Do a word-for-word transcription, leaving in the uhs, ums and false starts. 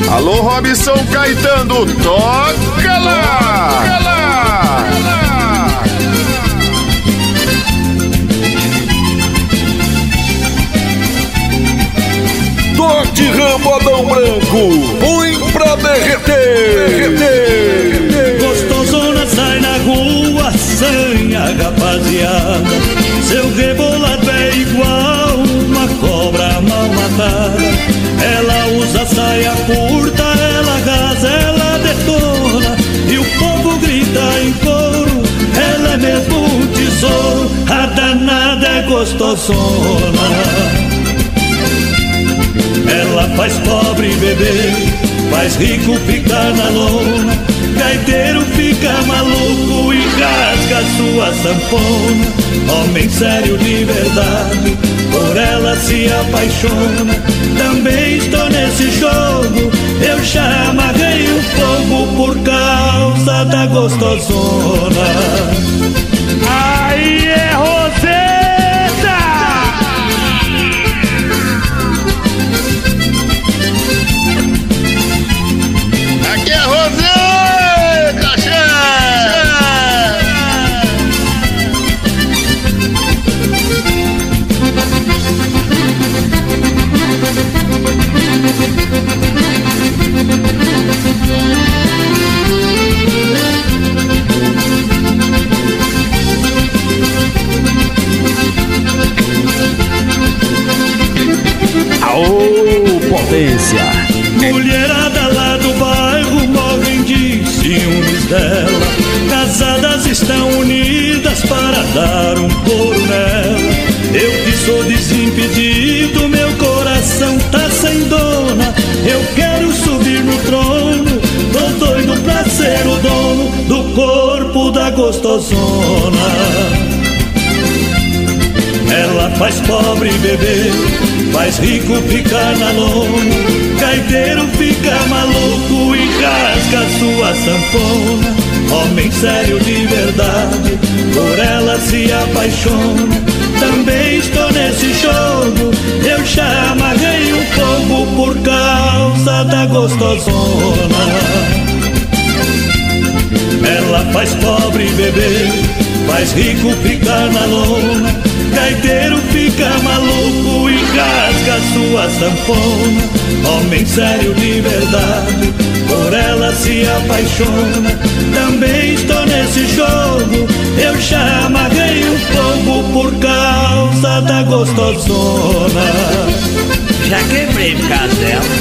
Alô, Robson Caetano, toca lá! Toca lá! Toque Rambodão Branco, põe pra derreter, derreter. Gostosona sai na rua, sanha rapaziada. Seu rebolado é igual uma cobra mal matada. Ela usa saia curta, ela rasa, ela detona. E o povo grita em coro, ela é mesmo um tesouro. A danada é gostosona. Ela faz pobre beber, faz rico ficar na lona. Gaiteiro fica maluco e rasga sua sanfona. Homem sério de verdade, por ela se apaixona. Também estou nesse jogo, eu já amarrei o fogo por causa da gostosona. Aí é Roseta! Aqui é Roseta, chefe! Aô, potência! Mulherada lá do bairro morrem de ciúmes dela. Casadas estão unidas para dar um couro nela. Eu que sou desimpedido, meu coração tá sem dona. Eu quero subir no trono, tô doido pra ser o dono do corpo da gostosona. Ela faz pobre beber, faz rico ficar na lona. Gaiteiro fica maluco e rasga sua sanfona. Homem sério de verdade, por ela se apaixona. Também estou nesse jogo, eu já amarrei um fogo por causa da gostosona. Ela faz pobre beber, faz rico ficar na lona. Gaiteiro fica maluco e rasga sua sanfona. Homem sério de verdade, por ela se apaixona. Também estou nesse jogo, eu já amarrei um fogo por causa da gostosona. Já quebrei por causa dela.